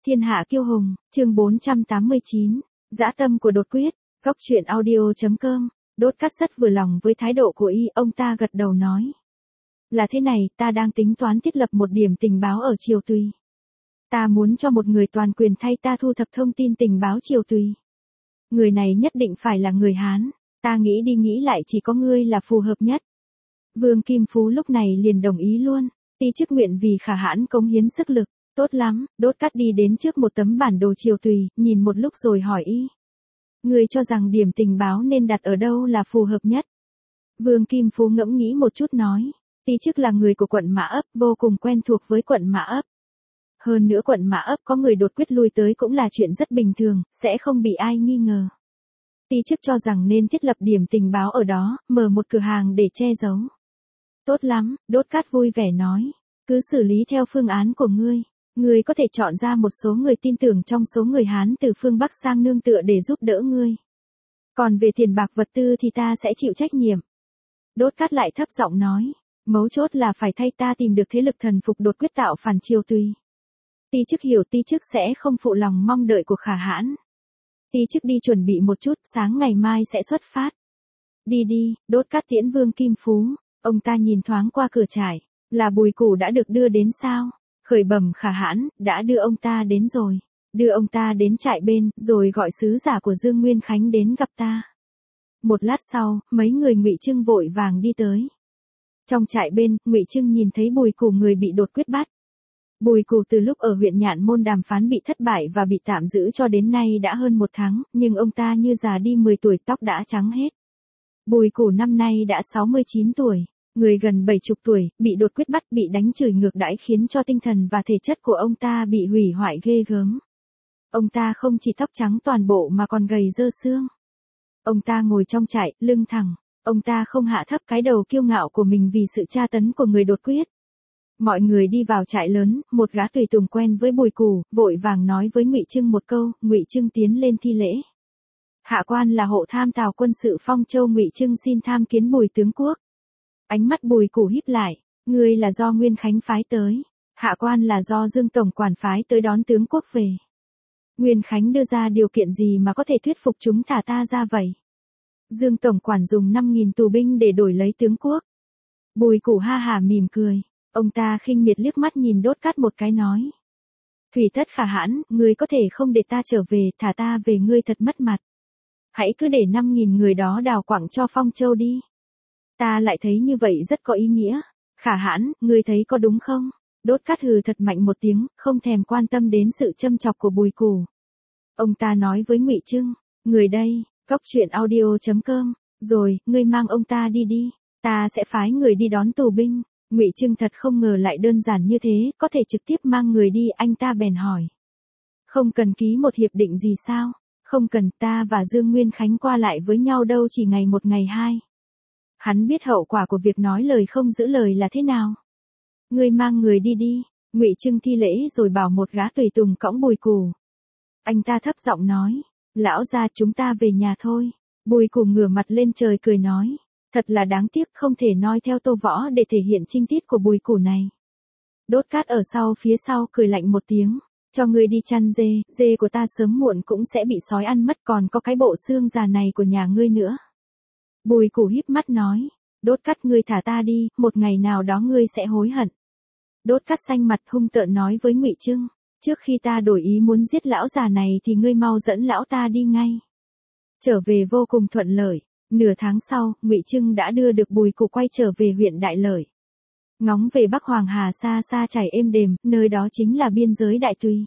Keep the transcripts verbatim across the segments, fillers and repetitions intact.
Thiên hạ kiêu hùng, chương bốn trăm tám mươi chín, dã tâm của đột quyết, góc truyện audio chấm com, Đốt Cát rất vừa lòng với thái độ của y, ông ta gật đầu nói. Là thế này, ta đang tính toán thiết lập một điểm tình báo ở Triều Tùy. Ta muốn cho một người toàn quyền thay ta thu thập thông tin tình báo Triều Tùy. Người này nhất định phải là người Hán, ta nghĩ đi nghĩ lại chỉ có ngươi là phù hợp nhất. Vương Kim Phú lúc này liền đồng ý luôn, ti chức nguyện vì Khả Hãn cống hiến sức lực. Tốt lắm, Đốt Cát đi đến trước một tấm bản đồ Triều Tùy, nhìn một lúc rồi hỏi y. Người cho rằng điểm tình báo nên đặt ở đâu là phù hợp nhất? Vương Kim Phú ngẫm nghĩ một chút nói, ti chức là người của quận Mã Ấp, vô cùng quen thuộc với quận Mã Ấp. Hơn nữa quận Mã Ấp có người đột quyết lui tới cũng là chuyện rất bình thường, sẽ không bị ai nghi ngờ. Ti chức cho rằng nên thiết lập điểm tình báo ở đó, mở một cửa hàng để che giấu. Tốt lắm, Đốt Cát vui vẻ nói, cứ xử lý theo phương án của ngươi. Ngươi có thể chọn ra một số người tin tưởng trong số người Hán từ phương Bắc sang nương tựa để giúp đỡ ngươi. Còn về tiền bạc vật tư thì ta sẽ chịu trách nhiệm. Đốt Cát lại thấp giọng nói, mấu chốt là phải thay ta tìm được thế lực thần phục đột quyết tạo phản Triều Tùy. Ti chức hiểu ti chức sẽ không phụ lòng mong đợi của Khả Hãn. Ti chức đi chuẩn bị một chút, sáng ngày mai sẽ xuất phát. Đi đi, Đốt Cát tiễn Vương Kim Phú, ông ta nhìn thoáng qua cửa trại, là Bùi Củ đã được đưa đến sao? Khởi bẩm Khả Hãn, đã đưa ông ta đến rồi, đưa ông ta đến trại bên, rồi gọi sứ giả của Dương Nguyên Khánh đến gặp ta. Một lát sau, mấy người Ngụy Trưng vội vàng đi tới. Trong trại bên, Ngụy Trưng nhìn thấy Bùi Củ người bị đột quyết bắt. Bùi Củ từ lúc ở huyện Nhạn Môn đàm phán bị thất bại và bị tạm giữ cho đến nay đã hơn một tháng, nhưng ông ta như già đi mười tuổi, tóc đã trắng hết. Bùi Củ năm nay đã sáu mươi chín tuổi. Người gần bảy chục tuổi, bị đột quyết bắt, bị đánh chửi ngược đãi khiến cho tinh thần và thể chất của ông ta bị hủy hoại ghê gớm. Ông ta không chỉ tóc trắng toàn bộ mà còn gầy dơ xương. Ông ta ngồi trong trại, lưng thẳng, ông ta không hạ thấp cái đầu kiêu ngạo của mình vì sự tra tấn của người đột quyết. Mọi người đi vào trại lớn, một gã tùy tùng quen với Bùi Củ, vội vàng nói với Ngụy Trưng một câu, Ngụy Trưng tiến lên thi lễ. Hạ quan là hộ tham tào quân sự Phong Châu Ngụy Trưng xin tham kiến Bùi tướng quốc. Ánh mắt Bùi Củ híp lại, ngươi là do Nguyên Khánh phái tới, hạ quan là do Dương tổng quản phái tới đón tướng quốc về. Nguyên Khánh đưa ra điều kiện gì mà có thể thuyết phục chúng thả ta ra vậy? Dương tổng quản dùng năm nghìn tù binh để đổi lấy tướng quốc. Bùi Củ ha hả mỉm cười, ông ta khinh miệt liếc mắt nhìn Đốt Cát một cái nói. Thủy thất Khả Hãn, ngươi có thể không để ta trở về, thả ta về ngươi thật mất mặt. Hãy cứ để năm nghìn người đó đào quặng cho Phong Châu đi. Ta lại thấy như vậy rất có ý nghĩa. Khả Hãn, ngươi thấy có đúng không? Đốt Cát hừ thật mạnh một tiếng, không thèm quan tâm đến sự châm chọc của Bùi Củ. Ông ta nói với Ngụy Trưng, người đây, góc truyện audio chấm com, rồi, ngươi mang ông ta đi đi, ta sẽ phái người đi đón tù binh. Ngụy Trưng thật không ngờ lại đơn giản như thế, có thể trực tiếp mang người đi, anh ta bèn hỏi. Không cần ký một hiệp định gì sao? Không cần, ta và Dương Nguyên Khánh qua lại với nhau đâu chỉ ngày một ngày hai. Hắn biết hậu quả của việc nói lời không giữ lời là thế nào. Ngươi mang người đi đi, Ngụy Trưng thi lễ rồi bảo một gã tùy tùng cõng Bùi Củ. Anh ta thấp giọng nói, lão gia chúng ta về nhà thôi. Bùi Củ ngửa mặt lên trời cười nói, thật là đáng tiếc không thể noi theo Tô Võ để thể hiện trinh tiết của Bùi Củ này. Đốt Cát ở sau phía sau cười lạnh một tiếng, cho ngươi đi chăn dê, dê của ta sớm muộn cũng sẽ bị sói ăn mất, còn có cái bộ xương già này của nhà ngươi nữa. Bùi Củ híp mắt nói, Đốt Cát ngươi thả ta đi, một ngày nào đó ngươi sẽ hối hận. Đốt Cát xanh mặt hung tợn nói với Ngụy Trưng, trước khi ta đổi ý muốn giết lão già này thì ngươi mau dẫn lão ta đi ngay. Trở về vô cùng thuận lợi, nửa tháng sau, Ngụy Trưng đã đưa được Bùi Củ quay trở về huyện Đại Lợi. Ngóng về Bắc Hoàng Hà xa xa chảy êm đềm, nơi đó chính là biên giới Đại Tùy.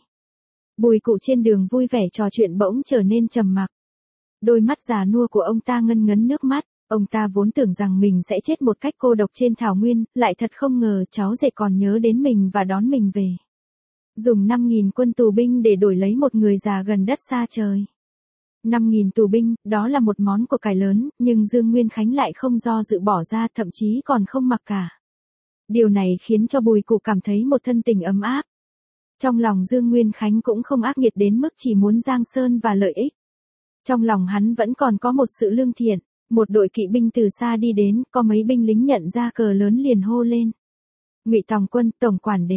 Bùi Củ trên đường vui vẻ trò chuyện bỗng trở nên trầm mặc. Đôi mắt già nua của ông ta ngân ngấn nước mắt, ông ta vốn tưởng rằng mình sẽ chết một cách cô độc trên thảo nguyên, lại thật không ngờ cháu rể còn nhớ đến mình và đón mình về. Dùng năm nghìn quân tù binh để đổi lấy một người già gần đất xa trời. năm nghìn tù binh, đó là một món của cải lớn, nhưng Dương Nguyên Khánh lại không do dự bỏ ra, thậm chí còn không mặc cả. Điều này khiến cho Bùi Củ cảm thấy một thân tình ấm áp. Trong lòng Dương Nguyên Khánh cũng không ác nghiệt đến mức chỉ muốn giang sơn và lợi ích. Trong lòng hắn vẫn còn có một sự lương thiện, một đội kỵ binh từ xa đi đến, có mấy binh lính nhận ra cờ lớn liền hô lên. Ngụy Tòng quân, tổng quản đến.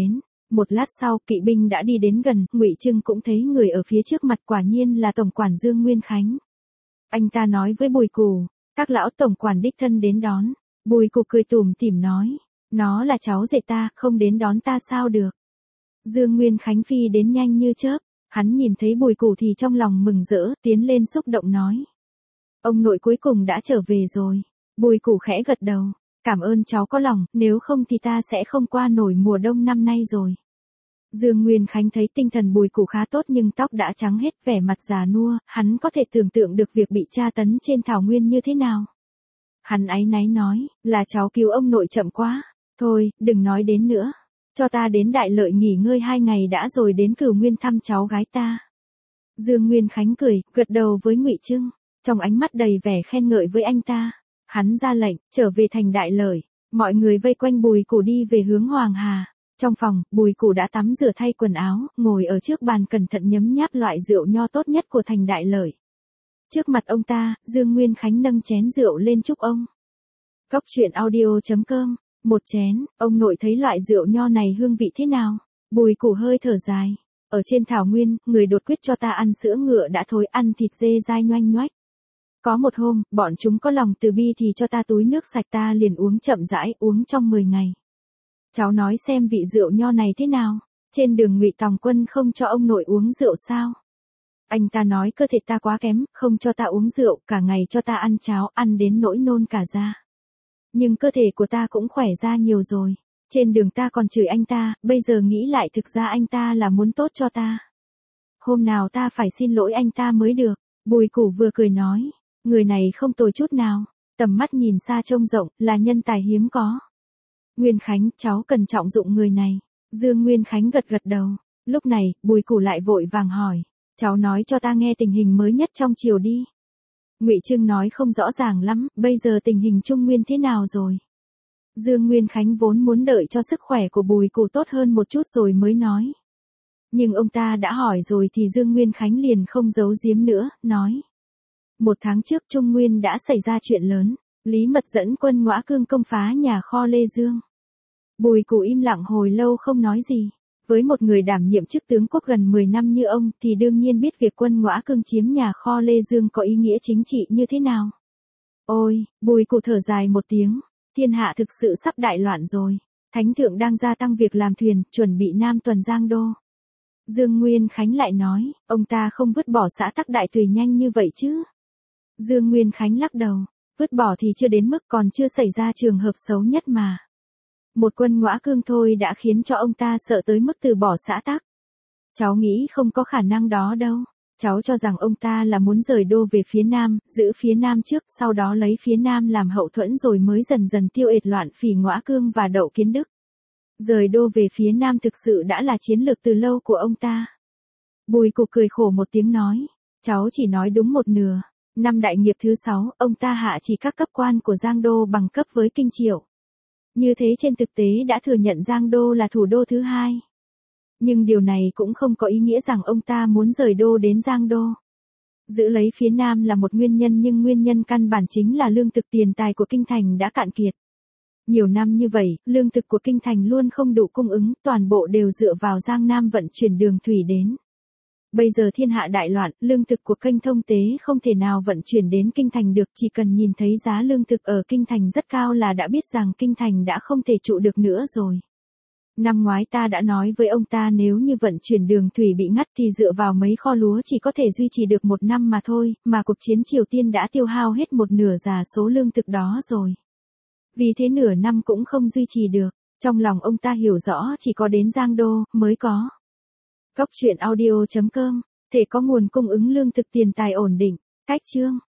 Một lát sau, kỵ binh đã đi đến gần, Ngụy Trưng cũng thấy người ở phía trước mặt, quả nhiên là tổng quản Dương Nguyên Khánh. Anh ta nói với Bùi Cù, các lão tổng quản đích thân đến đón. Bùi Cù cười tủm tỉm nói, nó là cháu rể ta, không đến đón ta sao được. Dương Nguyên Khánh phi đến nhanh như chớp, hắn nhìn thấy Bùi Cù thì trong lòng mừng rỡ, tiến lên xúc động nói. Ông nội cuối cùng đã trở về rồi. Bùi Cù khẽ gật đầu, cảm ơn cháu có lòng, nếu không thì ta sẽ không qua nổi mùa đông năm nay rồi. Dương Nguyên Khánh thấy tinh thần Bùi Cù khá tốt nhưng tóc đã trắng hết, vẻ mặt già nua, hắn có thể tưởng tượng được việc bị tra tấn trên thảo nguyên như thế nào. Hắn áy náy nói, là cháu cứu ông nội chậm quá, thôi, đừng nói đến nữa, cho ta đến Đại Lợi nghỉ ngơi hai ngày đã rồi đến Cửu Nguyên thăm cháu gái ta. Dương Nguyên Khánh cười, gật đầu với Ngụy Trưng, trong ánh mắt đầy vẻ khen ngợi với anh ta. Hắn ra lệnh, trở về thành Đại Lợi, mọi người vây quanh Bùi Cù đi về hướng Hoàng Hà. Trong phòng, Bùi Cù đã tắm rửa thay quần áo, ngồi ở trước bàn cẩn thận nhấm nháp loại rượu nho tốt nhất của thành Đại Lợi. Trước mặt ông ta, Dương Nguyên Khánh nâng chén rượu lên chúc ông. Góc truyện audio chấm com, một chén, ông nội thấy loại rượu nho này hương vị thế nào? Bùi Cù hơi thở dài. Ở trên thảo nguyên, người đột quyết cho ta ăn sữa ngựa đã thối, ăn thịt dê dai nhoanh nhoách. Có một hôm, bọn chúng có lòng từ bi thì cho ta túi nước sạch, ta liền uống chậm rãi, uống trong mười ngày. Cháu nói xem vị rượu nho này thế nào? Trên đường Ngụy Tòng Quân không cho ông nội uống rượu sao? Anh ta nói cơ thể ta quá kém, không cho ta uống rượu, cả ngày cho ta ăn cháo, ăn đến nỗi nôn cả da. Nhưng cơ thể của ta cũng khỏe ra nhiều rồi. Trên đường ta còn chửi anh ta, bây giờ nghĩ lại thực ra anh ta là muốn tốt cho ta. Hôm nào ta phải xin lỗi anh ta mới được. Bùi Cù vừa cười nói, người này không tồi chút nào, tầm mắt nhìn xa trông rộng, là nhân tài hiếm có. Nguyên Khánh, cháu cần trọng dụng người này. Dương Nguyên Khánh gật gật đầu. Lúc này, Bùi Cù lại vội vàng hỏi, cháu nói cho ta nghe tình hình mới nhất trong triều đi. Ngụy Trưng nói không rõ ràng lắm, bây giờ tình hình Trung Nguyên thế nào rồi? Dương Nguyên Khánh vốn muốn đợi cho sức khỏe của Bùi Cù tốt hơn một chút rồi mới nói. Nhưng ông ta đã hỏi rồi thì Dương Nguyên Khánh liền không giấu giếm nữa, nói. Một tháng trước Trung Nguyên đã xảy ra chuyện lớn, Lý Mật dẫn quân Ngõa Cương công phá nhà kho Lê Dương. Bùi Cù im lặng hồi lâu không nói gì. Với một người đảm nhiệm chức tướng quốc gần mười năm như ông thì đương nhiên biết việc quân Ngõa Cương chiếm nhà kho Lê Dương có ý nghĩa chính trị như thế nào. Ôi, Bùi Cù thở dài một tiếng, thiên hạ thực sự sắp đại loạn rồi. Thánh thượng đang gia tăng việc làm thuyền, chuẩn bị Nam tuần Giang Đô. Dương Nguyên Khánh lại nói, ông ta không vứt bỏ xã Tắc Đại Tùy nhanh như vậy chứ. Dương Nguyên Khánh lắc đầu, vứt bỏ thì chưa đến mức, còn chưa xảy ra trường hợp xấu nhất mà. Một quân Ngõa Cương thôi đã khiến cho ông ta sợ tới mức từ bỏ xã Tắc. Cháu nghĩ không có khả năng đó đâu. Cháu cho rằng ông ta là muốn rời đô về phía Nam, giữ phía Nam trước, sau đó lấy phía Nam làm hậu thuẫn rồi mới dần dần tiêu ệt loạn phỉ Ngõa Cương và Đậu Kiến Đức. Rời đô về phía Nam thực sự đã là chiến lược từ lâu của ông ta. Bùi Cù cười khổ một tiếng nói, cháu chỉ nói đúng một nửa. Năm đại nghiệp thứ sáu, ông ta hạ chỉ các cấp quan của Giang Đô bằng cấp với Kinh Triệu. Như thế trên thực tế đã thừa nhận Giang Đô là thủ đô thứ hai. Nhưng điều này cũng không có ý nghĩa rằng ông ta muốn rời đô đến Giang Đô. Giữ lấy phía Nam là một nguyên nhân, nhưng nguyên nhân căn bản chính là lương thực tiền tài của Kinh Thành đã cạn kiệt. Nhiều năm như vậy, lương thực của Kinh Thành luôn không đủ cung ứng, toàn bộ đều dựa vào Giang Nam vận chuyển đường thủy đến. Bây giờ thiên hạ đại loạn, lương thực của kênh thông tế không thể nào vận chuyển đến Kinh Thành được, chỉ cần nhìn thấy giá lương thực ở Kinh Thành rất cao là đã biết rằng Kinh Thành đã không thể trụ được nữa rồi. Năm ngoái ta đã nói với ông ta nếu như vận chuyển đường thủy bị ngắt thì dựa vào mấy kho lúa chỉ có thể duy trì được một năm mà thôi, mà cuộc chiến Triều Tiên đã tiêu hao hết một nửa giá số lương thực đó rồi. Vì thế nửa năm cũng không duy trì được, trong lòng ông ta hiểu rõ chỉ có đến Giang Đô mới có. Góc truyện audio chấm com, thể có nguồn cung ứng lương thực tiền tài ổn định, cách chương.